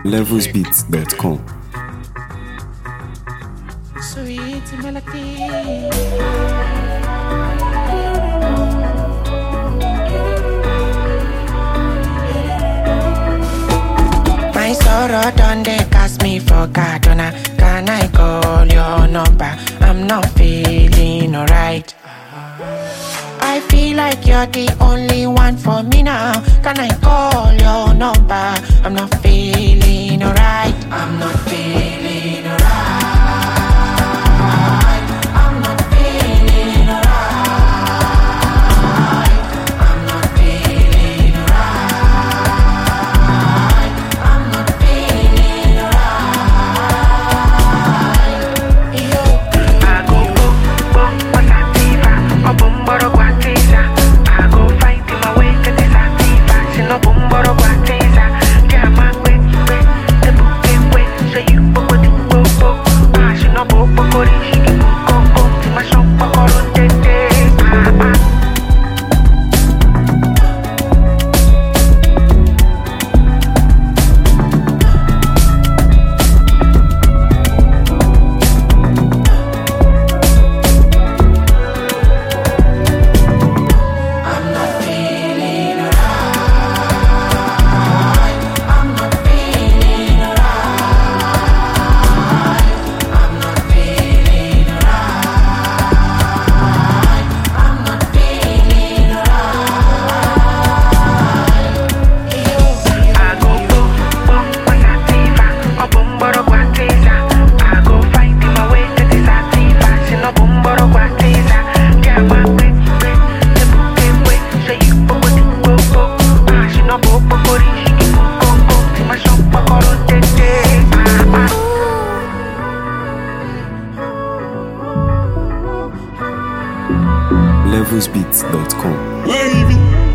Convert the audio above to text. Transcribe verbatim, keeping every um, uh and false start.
levels beats dot com. Sweet melody. My sorrow done they cast me for Cardona. Can I call your number? I'm not feeling alright. I feel like you're the only one for me now. Can I call your number? I'm not feeling alright. I'm not feeling alright. I'm not feeling alright. I'm not feeling alright. I'm not feeling alright. Yo. I go boom boom pasativa, o boom boro guatiza. I go fight my way to the sativa. She no boom boro guatiza. Jama we we, the book we. So you go go go go. Ah, she no bo bo go ri. She go go go. My shop go go te te. Ah ah. I'm not feeling alright. I'm not feeling alright. I'm not feeling alright. I'm not feeling alright. I go boom boom pasativa, o boom boro guatiza. I go fight my way to the sativa. She no boom boro guatiza. Jama we we, the book we. So you go go go go. Ah, she no bo bo go ri. She go go go. My shop go go te te. Ah ah. levels beats dot com. Wavy.